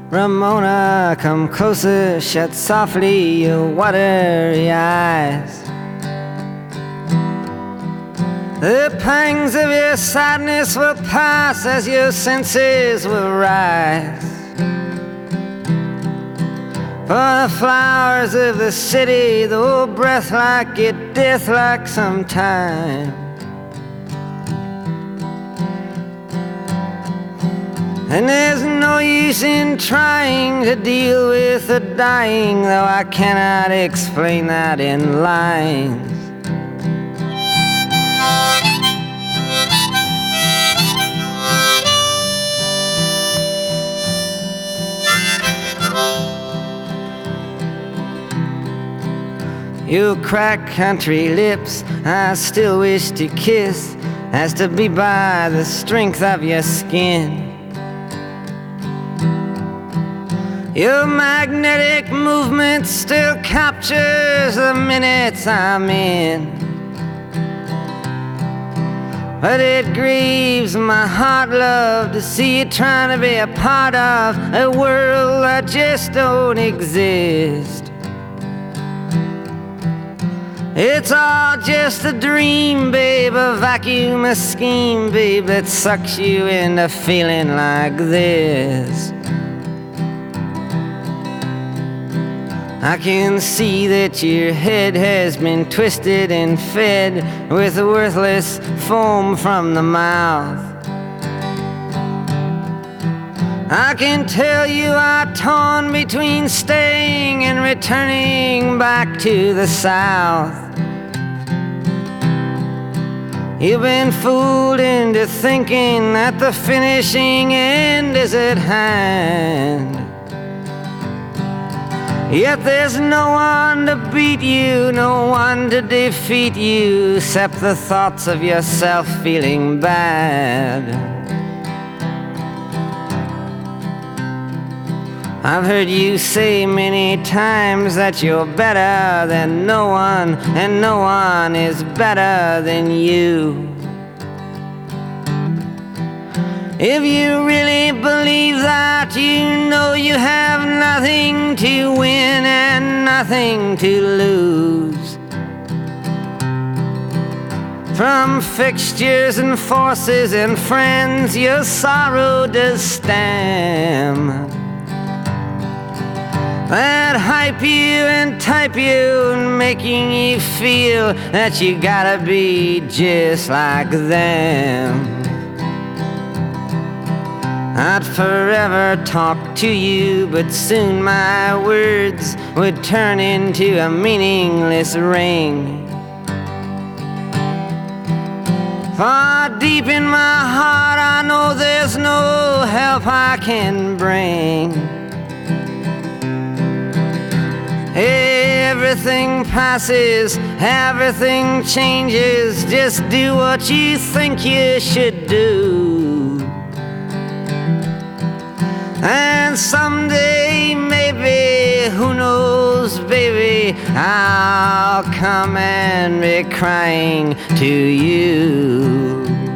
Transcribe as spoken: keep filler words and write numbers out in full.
Ramona, come closer, shut softly your watery eyes. The pangs of your sadness will pass as your senses will rise. For the flowers of the city, though breath like it, death like sometime. And there's no use in trying to deal with the dying, though I cannot explain that in lines. Your cracked country lips I still wish to kiss, as to be by the strength of your skin. Your magnetic movement still captures the minutes I'm in. But it grieves my heart, love, to see you trying to be a part of a world that just don't exist. It's all just a dream, babe, a vacuum, a scheme, babe, that sucks you into feeling like this. I can see that your head has been twisted and fed with worthless foam from the mouth. I can tell you are torn between staying and returning back to the South. You've been fooled into thinking that the finishing end is at hand. Yet there's no one to beat you, no one to defeat you, except the thoughts of yourself feeling bad. I've heard you say many times that you're better than no one, and no one is better than you. If you really believe that, you know you have nothing to win and nothing to lose. From fixtures and forces and friends, your sorrow does stem. That hype you and type you and making you feel that you gotta be just like them. I'd forever talk to you, but soon my words would turn into a meaningless ring. Far deep in my heart I know there's no help I can bring. Everything passes, everything changes, just do what you think you should do. And someday, maybe, who knows, baby, I'll come and be crying to you.